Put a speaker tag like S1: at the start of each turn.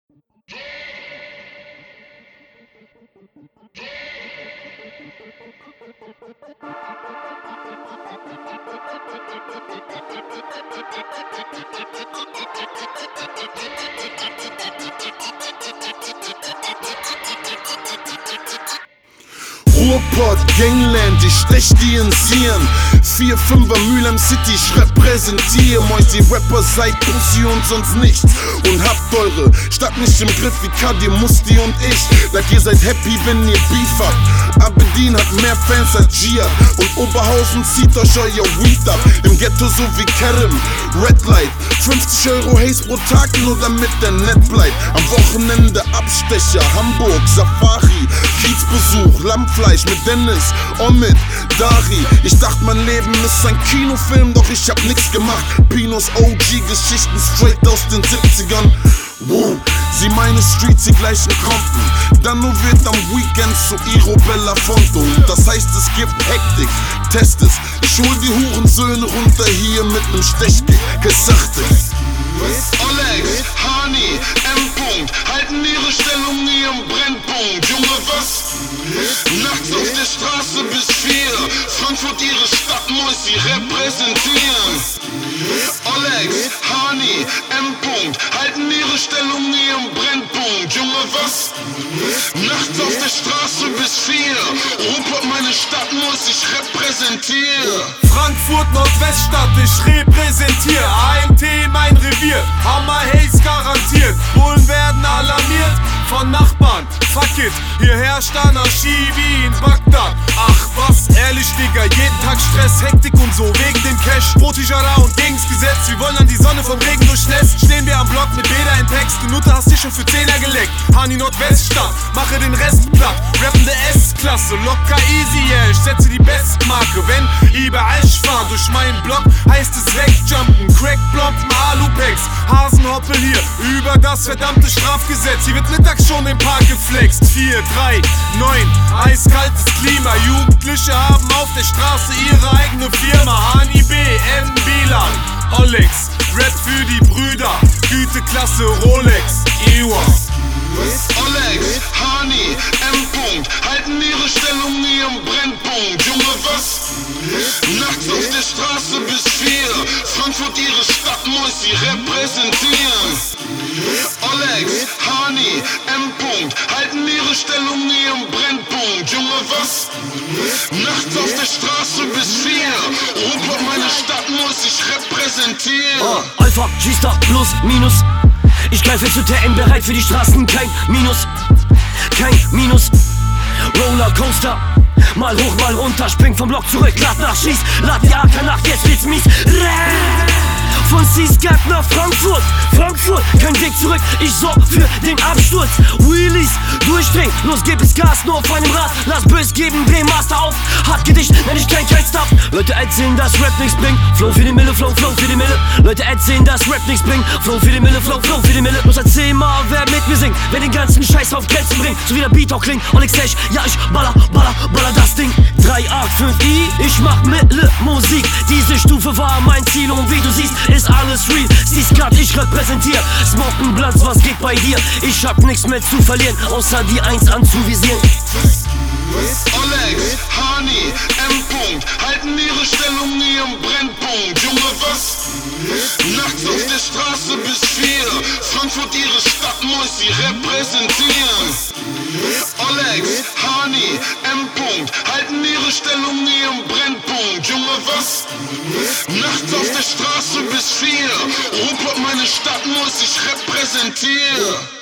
S1: Ruhrpott, Gangland, ich stech die ins Hirn. 4-5er Mülheim City, ich repräsentiere euch, die Rapper seid Pussy und sonst nichts. Und habt eure Stadt nicht im Griff wie Kadir, Musti und ich. Sagt ihr seid happy, wenn ihr Beef habt. Aberdeen hat mehr Fans als Gia. Und Oberhausen zieht euch euer Weed ab. Im Ghetto so wie Kerem, Red Light. 50 Euro Haze pro Tag, nur damit der nett bleibt. Am Wochenende Abstecher, Hamburg, Safari, Kiezbesuch, Lammfleisch mit Dennis, Omid, Dari. Ich dachte, mein Leben ist ein Kinofilm, doch ich hab nix gemacht. Pinos OG-Geschichten straight aus den 70ern. Wow, sie meine Streets, die gleichen Compton. Dann nur wird am Weekend zu Iro Belafonte. Das heißt, es gibt Hektik, test es. Ich hol die Hurensöhne runter hier mit nem Stechkick. Gesachtig. Oleg, Hani, M. halten ihre Stellung nie im Brennpunkt. Junge, was? Nachts auf der Straße bis 4. Frankfurt ihre Stadtmäus, sie repräsentieren. Oleg, Hani, M. halten ihre Stellung nie im Brennpunkt. Junge, was? Nachts auf der Straße bis 4. Ruhrpott meine Stadtmäus, ich repräsentiere.
S2: Frankfurt Nordweststadt, ich repräsentiere. AMT mein Revier, Hammer Haze garantiert. Bullen werden alarmiert von Nachbarn. Fuck it, hier herrscht Anarchie wie in Bagdad. Ach was, ehrlich Digga, jeden Tag Stress, Hektik und so wegen dem Cash. Brotijara und gegen's Gesetz, wir wollen an die Sonne vom Regen durchnässt. Stehen wir am Block mit Bäder in Text, du Nutte hast dich schon für 10er geleckt. Hani Nordweststadt, mache den Rest platt. Rappende S-Klasse, locker easy, yeah. Ich setze die Bestmarke, wenn überall ich fahr durch meinen Block, heißt es wegjumpen. Crackblomben, Alupex, Hasenhoppel hier, über das verdammte Strafgesetz. Hier wird mittags schon im Park geflext. 4, 3, 9, eiskaltes Klima. Jugendliche haben auf der Straße ihre eigene Firma. Hani B, M, Bilan, Olex, Rap für die Brüder, Güteklasse Rolex, Iwa.
S1: Oleg, Hani, M. halten ihre Stellung nie im Brennpunkt. Junge, was? Nachts auf der Straße bis 4. Frankfurt ihre Stadtmäus, sie repräsentieren. Oleg, Hani, M. halten ihre Stellung nie im Brennpunkt. Junge, was? Nachts auf der Straße bis 4. Ruhrpott meine Stadtmäus, ich repräsentiere.
S3: Alpha, G-Star, Plus, Minus. Ich greife zu TN, bereit für die Straßen, kein Minus. Kein Minus. Rollercoaster, mal hoch, mal runter, spring vom Block zurück, lad nach, schieß, lad die AK nach, jetzt wird's mies. Von Seascat nach Frankfurt, Frankfurt, kein Weg zurück, ich sorg für den Absturz. Wheelies, durchdrehen, los gib es Gas, nur auf einem Rad, lass bös geben, Master auf. Hart Gedicht, nenn ich kein Stop. Leute erzählen, dass Rap nichts bringt, Flow für die Mille, Flow für die Mille. Leute erzählen, dass Rap nichts bringt, Flow für die Mille, Flow für die Mille. Muss erzähl mal, wer mit mir singt, wer den ganzen Scheiß auf Grenzen bringt, so wie der Beat auch klingt. Onyx Slash, ja ich baller das Ding. 385i, ich mach mittle Musik, diese Stufe war mein Ziel und wie du siehst, ist alles real. Seascat, ich repräsentiere, Smokenblatz, was geht bei dir? Ich hab nichts mehr zu verlieren, außer die 1 anzuvisieren.
S1: Oleg, Hani, M. halten ihre Stellung nie im Brennpunkt. Junge, was? Nachts auf der Straße bis 4. Frankfurt ihre Stadtmäus, sie repräsentieren. Oleg, Hani, M. halten ihre Stellung nie im Brennpunkt. Junge, was? Nachts auf der Straße bis 4. Ruhrpott meine Stadtmäus, ich repräsentiere.